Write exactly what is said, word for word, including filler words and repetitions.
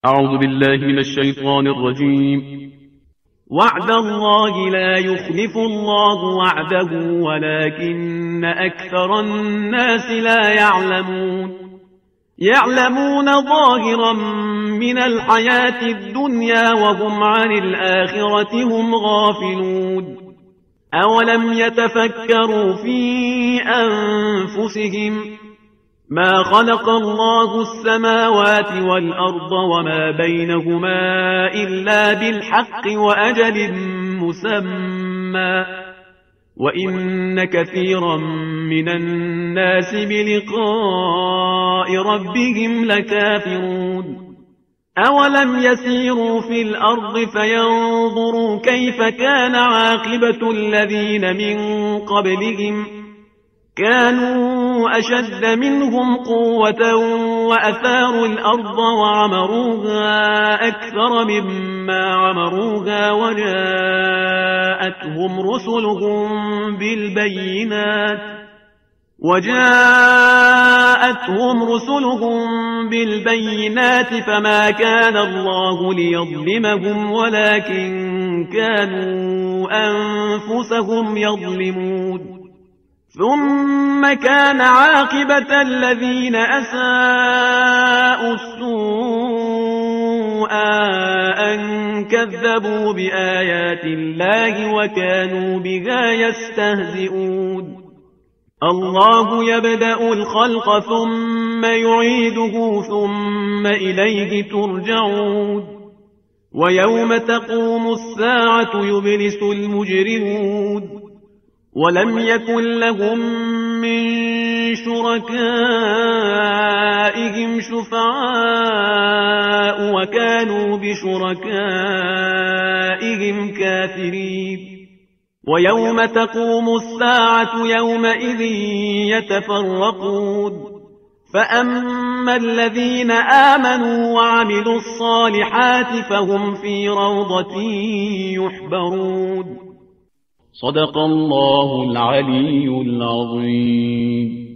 أعوذ بالله من الشيطان الرجيم. وعد الله لا يخلف الله وعده ولكن أكثر الناس لا يعلمون يعلمون ظاهرا من الحياة الدنيا وهم عن الآخرة هم غافلون. أولم يتفكروا في أنفسهم ما خلق الله السماوات والأرض وما بينهما إلا بالحق وأجل مسمى وإن كثيرا من الناس بلقاء ربهم لكافرون. أولم يسيروا في الأرض فينظروا كيف كان عاقبة الذين من قبلهم كانوا أشد منهم قوة وأثاروا الأرض وعمروها أكثر مما عمروها وجاءتهم رسلهم بالبينات وجاءتهم رسلهم بالبينات فما كان الله ليظلمهم ولكن كانوا أنفسهم يظلمون. ثم كان عاقبة الذين أساءوا السوء أن كذبوا بآيات الله وكانوا بها يستهزئون. الله يبدأ الخلق ثم يعيده ثم إليه ترجعون. ويوم تقوم الساعة يبلس المجرمون ولم يكن لهم من شركائهم شفعاء وكانوا بشركائهم كافرين. ويوم تقوم الساعة يومئذ يتفرقون فأما الذين آمنوا وعملوا الصالحات فهم في روضة يحبرون. صدق الله العلي العظيم.